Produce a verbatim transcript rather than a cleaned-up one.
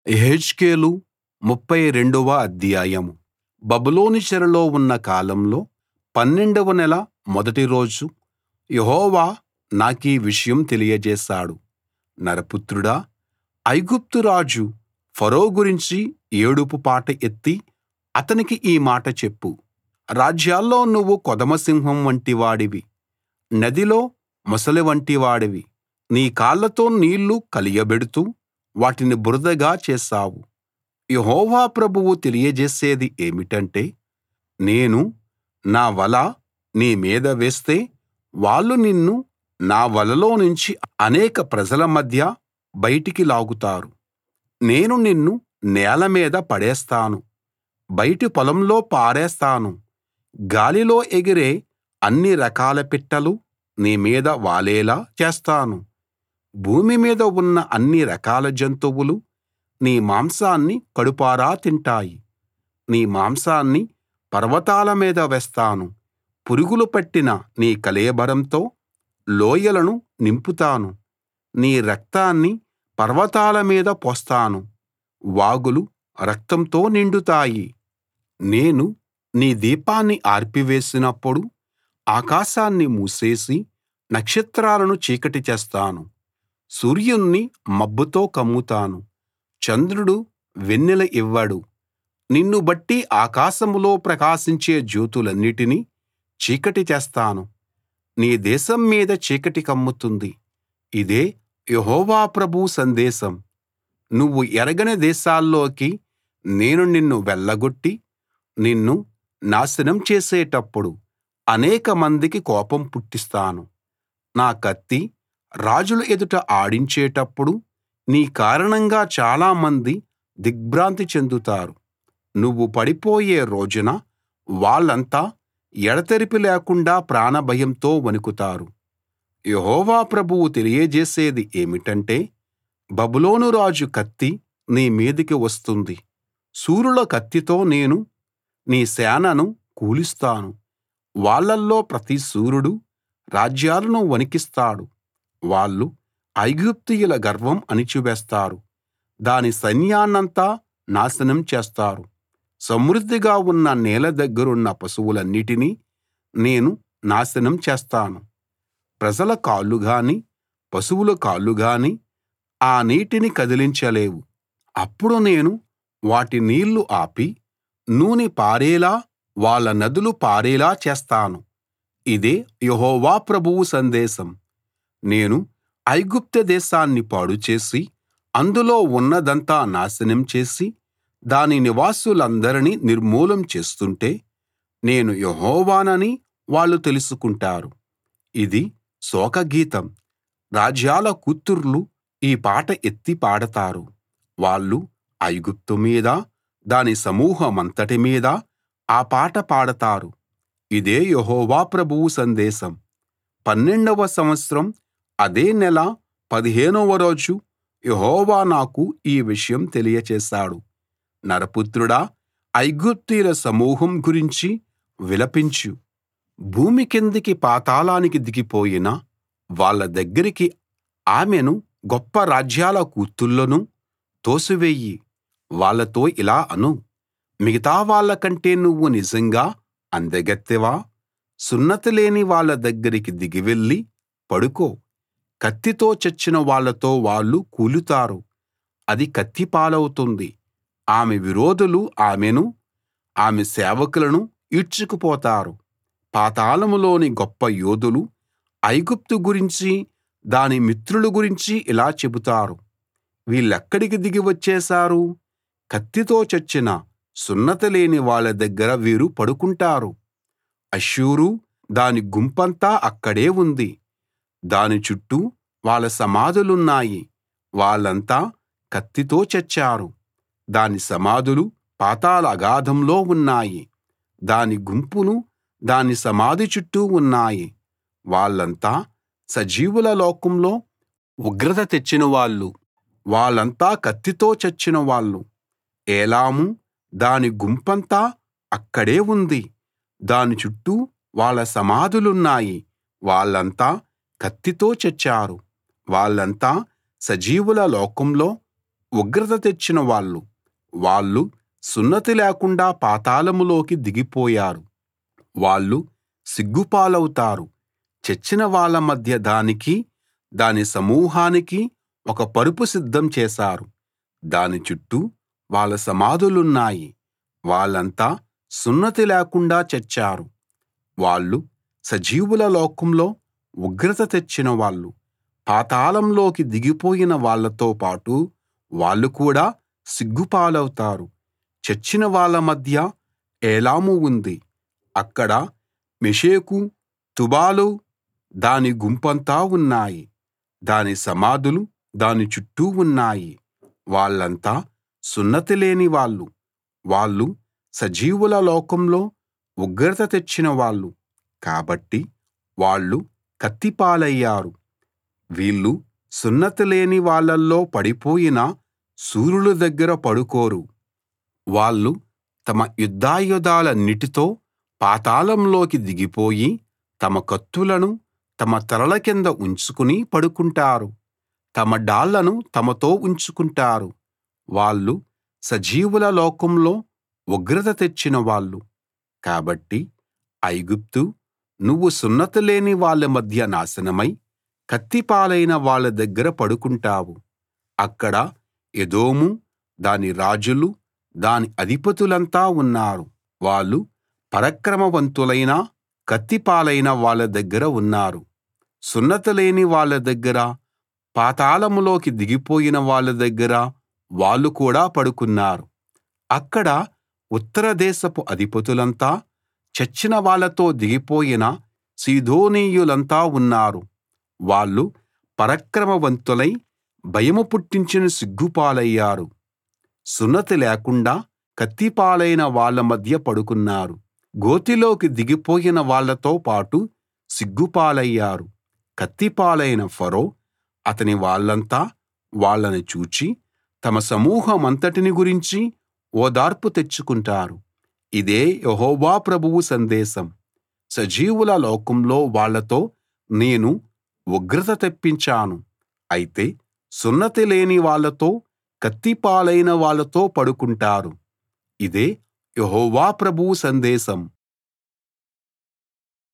యెహెజ్కేలు ముప్ఫై రెండవ అధ్యాయం. బబులోను చెరలో ఉన్న కాలంలో పన్నెండవ నెల మొదటి రోజు యెహోవా నాకీ విషయం తెలియజేశాడు. నరపుత్రుడా, ఐగుప్తు రాజు ఫరో గురించి ఏడుపు పాట ఎత్తి అతనికి ఈ మాట చెప్పు. రాజ్యాల్లో నువ్వు కొదమసింహం వంటివాడివి, నదిలో మొసలి వంటివాడివి. నీ కాళ్లతో నీళ్లు కలియబెడుతూ వాటిని బురదగా చేశావు. యెహోవా ప్రభువు తెలియజేసేది ఏమిటంటే, నేను నా వల నీ మీద వేస్తే వాళ్ళు నిన్ను నా వలలోనుంచి అనేక ప్రజల మధ్య బయటికి లాగుతారు. నేను నిన్ను నేల మీద పడేస్తాను, బయటి పొలంలో పారేస్తాను. గాలిలో ఎగిరే అన్ని రకాల పిట్టలు నీ మీద వాలేలా చేస్తాను. భూమి మీద ఉన్న అన్ని రకాల జంతువులు నీ మాంసాన్ని కడుపారా తింటాయి. నీ మాంసాన్ని పర్వతాల మీద వేస్తాను. పురుగులు పట్టిన నీ కళేబరంతో లోయలను నింపుతాను. నీ రక్తాన్ని పర్వతాల మీద పోస్తాను, వాగులు రక్తంతో నిండుతాయి. నేను నీ దీపాన్ని ఆర్పివేసినప్పుడు ఆకాశాన్ని మూసేసి నక్షత్రాలను చీకటి చేస్తాను. సూర్యుణ్ణి మబ్బుతో కమ్ముతాను, చంద్రుడు వెన్నెల ఇవ్వడు. నిన్ను బట్టి ఆకాశంలో ప్రకాశించే జ్యోతులన్నిటినీ చీకటి చేస్తాను. నీ దేశం మీద చీకటి కమ్ముతుంది. ఇదే యెహోవా ప్రభువు సందేశం. నువ్వు ఎరగని దేశాల్లోకి నేను నిన్ను వెళ్ళగొట్టి నిన్ను నాశనం చేసేటప్పుడు అనేక మందికి కోపం పుట్టిస్తాను. నా కత్తి రాజుల ఎదుట ఆడించేటప్పుడు నీ కారణంగా చాలామంది దిగ్భ్రాంతి చెందుతారు. నువ్వు పడిపోయే రోజున వాళ్ళంతా ఎడతెరిపి లేకుండా ప్రాణభయంతో వణుకుతారు. యెహోవా ప్రభువు తెలియజేసేది ఏమిటంటే, బబులోను రాజు కత్తి నీ మీదికి వస్తుంది. శూరుల కత్తితో నేను నీ సేనను కూలుస్తాను. వాళ్ళల్లో ప్రతి శూరుడు రాజ్యాలను వణికిస్తాడు. వాళ్ళు ఐగుప్తీయుల గర్వం అణిచివేస్తారు, దాని సైన్యాన్నంతా నాశనం చేస్తారు. సమృద్ధిగా ఉన్న నీళ్ల దగ్గరున్న పశువులన్నిటినీ నేను నాశనం చేస్తాను. ప్రజల కాళ్ళు గాని పశువుల కాళ్ళు గాని ఆ నీటిని కదిలించలేవు. అప్పుడు నేను వాటి నీళ్లు ఆపి నూనె పారేలా వాళ్ళ నదులు పారేలా చేస్తాను. ఇదే యెహోవా ప్రభువు సందేశం. నేను ఐగుప్తు దేశాన్ని పాడుచేసి అందులో ఉన్నదంతా నాశనం చేసి దాని నివాసులందరినీ నిర్మూలం చేస్తుంటే నేను యెహోవానని వాళ్ళు తెలుసుకుంటారు. ఇది శోకగీతం. రాజ్యాల కూతుర్లు ఈ పాట ఎత్తి పాడతారు. వాళ్ళు ఐగుప్తు మీద దాని సమూహమంతటి మీద ఆ పాట పాడతారు. ఇదే యెహోవా ప్రభువు సందేశం. పన్నెండవ సంవత్సరం అదే నెల పదిహేనవ రోజు యెహోవా నాకు ఈ విషయం తెలియచేశాడు. నరపుత్రుడా, ఐగుప్తీయుల సమూహం గురించి విలపించు. భూమి కిందికి పాతాళానికి దిగిపోయిన వాళ్ళ దగ్గరికి ఆమెను గొప్ప రాజ్యాల కూతుళ్ళను తోసివెయ్యి. వాళ్ళతో ఇలా అను, మిగతా వాళ్ళకంటే నువ్వు నిజంగా అందగత్తెవా? సున్నతి లేని వాళ్ళ దగ్గరికి దిగి వెళ్లి పడుకో. కత్తితో చచ్చిన వాళ్ళతో వాళ్ళు కూలుతారు, అది కత్తి పాలవుతుంది. ఆమె విరోధులు ఆమెను ఆమె సేవకులను ఈడ్చుకుపోతారు. పాతాళంలోని గొప్ప యోధులు ఐగుప్తు గురించి దాని మిత్రుల గురించి ఇలా చెబుతారు, వీళ్ళెక్కడికి దిగి వచ్చేశారు? కత్తితో చచ్చిన సున్నతి లేని వాళ్ళ దగ్గర వీరు పడుకుంటారు. అష్షూరు దాని గుంపంతా అక్కడే ఉంది, దాని చుట్టూ వాళ్ళ సమాధులున్నాయి. వాళ్ళంతా కత్తితో చచ్చారు. దాని సమాధులు పాతాళ అగాధంలో ఉన్నాయి. దాని గుంపులు దాని సమాధి చుట్టూ ఉన్నాయి. వాళ్ళంతా సజీవుల లోకంలో ఉగ్రత తెచ్చిన వాళ్ళు. వాళ్ళంతా కత్తితో చచ్చిన వాళ్ళు. ఏలాము దాని గుంపంతా అక్కడే ఉంది, దాని చుట్టూ వాళ్ళ సమాధులున్నాయి. వాళ్ళంతా కత్తితో చచ్చారు. వాళ్ళంతా సజీవుల లోకంలో ఉగ్రత తెచ్చిన వాళ్ళు వాళ్ళు సున్నతి లేకుండా పాతాళంలోకి దిగిపోయారు. వాళ్ళు సిగ్గుపాలవుతారు. చచ్చిన వాళ్ళ మధ్య దానికీ దాని సమూహానికీ ఒక పరుపు సిద్ధం చేశారు. దాని చుట్టూ వాళ్ళ సమాధులున్నాయి. వాళ్ళంతా సున్నతి లేకుండా చచ్చారు. వాళ్ళు సజీవుల లోకంలో ఉగ్రత తెచ్చిన వాళ్ళు. పాతాళంలోకి దిగిపోయిన వాళ్ళతో పాటు వాళ్ళు కూడా సిగ్గుపాలవుతారు. చచ్చిన వాళ్ళ మధ్య ఏలాము ఉంది. అక్కడ మెషెకు తుబాలు దాని గుంపంతా ఉన్నాయి. దాని సమాధులు దాని చుట్టూ ఉన్నాయి. వాళ్ళంతా సున్నతి లేని వాళ్ళు. వాళ్ళు సజీవుల లోకంలో ఉగ్రత తెచ్చిన వాళ్ళు. కాబట్టి వాళ్ళు కత్తిపాలయ్యారు. వీళ్ళు సున్నతి లేని వాళ్ళల్లో పడిపోయిన శూరుల దగ్గర పడుకోరు. వాళ్ళు తమ యుద్ధాయుధాలన్నిటితో పాతాళంలోకి దిగిపోయి తమ కత్తులను తమ తలల కింద ఉంచుకుని పడుకుంటారు. తమ డాళ్లను తమతో ఉంచుకుంటారు. వాళ్ళు సజీవుల లోకంలో ఉగ్రత తెచ్చిన వాళ్ళు. కాబట్టి ఐగుప్తూ, నువ్వు సున్నతి లేని వాళ్ళ మధ్య నాశనమై కత్తిపాలైన వాళ్ళ దగ్గర పడుకుంటావు. అక్కడ ఎదోము దాని రాజులు దాని అధిపతులంతా ఉన్నారు. వాళ్ళు పరాక్రమవంతులైన కత్తిపాలైన వాళ్ళ దగ్గర ఉన్నారు. సున్నతి లేని వాళ్ళ దగ్గర పాతాళంలోకి దిగిపోయిన వాళ్ళ దగ్గర వాళ్ళు కూడా పడుకున్నారు. అక్కడ ఉత్తర దేశపు అధిపతులంతా చచ్చిన వాళ్ళతో దిగిపోయిన సీదోనీయులంతా ఉన్నారు. వాళ్ళు పరాక్రమవంతులై భయము పుట్టించిన సిగ్గుపాలయ్యారు. సున్నతి లేకుండా కత్తిపాలైన వాళ్ళ మధ్య పడుకున్నారు. గోతిలోకి దిగిపోయిన వాళ్ళతో పాటు సిగ్గుపాలయ్యారు. కత్తిపాలైన ఫరో అతని వాళ్ళంతా వాళ్ళని చూచి తమ సమూహమంతటిని గురించి ఓదార్పు తెచ్చుకుంటారు. ఇదే యెహోవా ప్రభువు సందేశం. సజీవుల లోకంలో వాళ్ళతో నేను ఉగ్రత తెప్పించాను. అయితే సున్నతి లేని వాళ్ళతో కత్తిపాలైన వాళ్ళతో పడుకుంటారు. ఇదే యెహోవా ప్రభువు సందేశం.